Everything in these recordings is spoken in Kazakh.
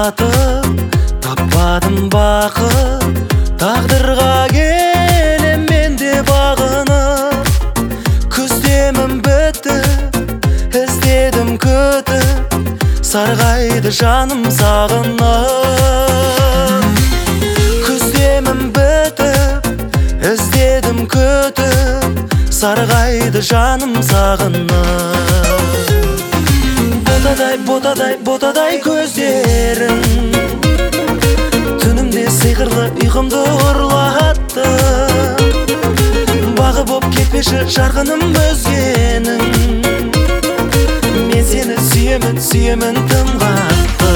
ұрлатып таппадым бақыт, тағдырға келем мен де бағынып. Күздемін бітіп, іздедім күтіп, сарғайды жаным сағынып. Күздемін бітіп, іздедім күтіп, сарғайды жаным сағынып. Ботадай көздерің түнімде сиқырлы ұйқымды ұрлатты. Бағы боп кетпеші жарқыным өзгенің, мен сені сүйемін тым қатты.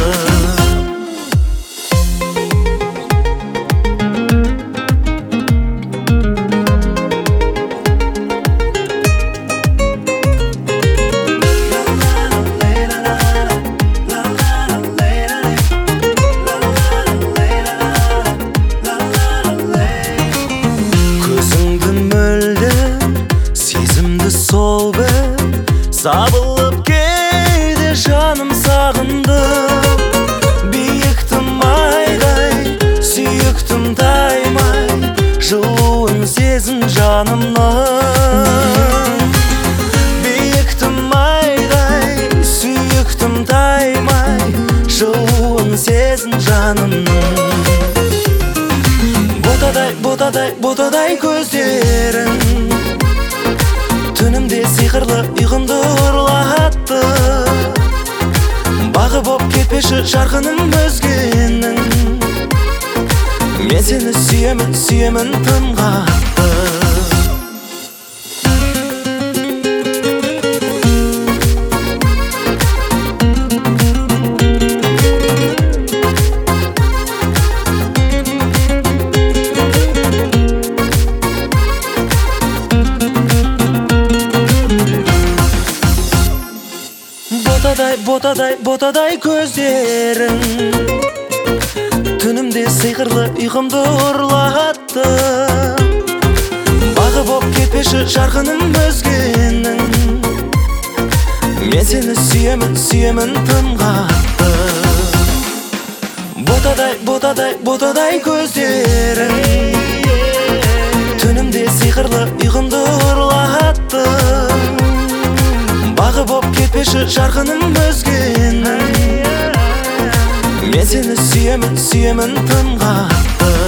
Сол бір сабылып кейде жаным сағындым. Биіктім айдай, сүйіктім таймай, жылуын сезін жанымның. Биіктім айдай, сүйіктім таймай, жылуын сезін жанымның. Ботадай көздерің түнімде сиқырлы ұйқымды ұрлатты. Бағы боп кетпеші жарқыным өзгенің, мен сені сүйемін тым қатты. Ботадай көздерің түнімде сиқырлы ұйқымды ұрлатты. Бағы боп кетпеші жарқыным өзгенің, мен сені сүйемін тым қатты. Ботадай көздерің түнімде сиқырлы ұйқымды ұрлатты. Бағы боп кетпеші жарқыным өзгенің, мен сені сүйемін тым қатты.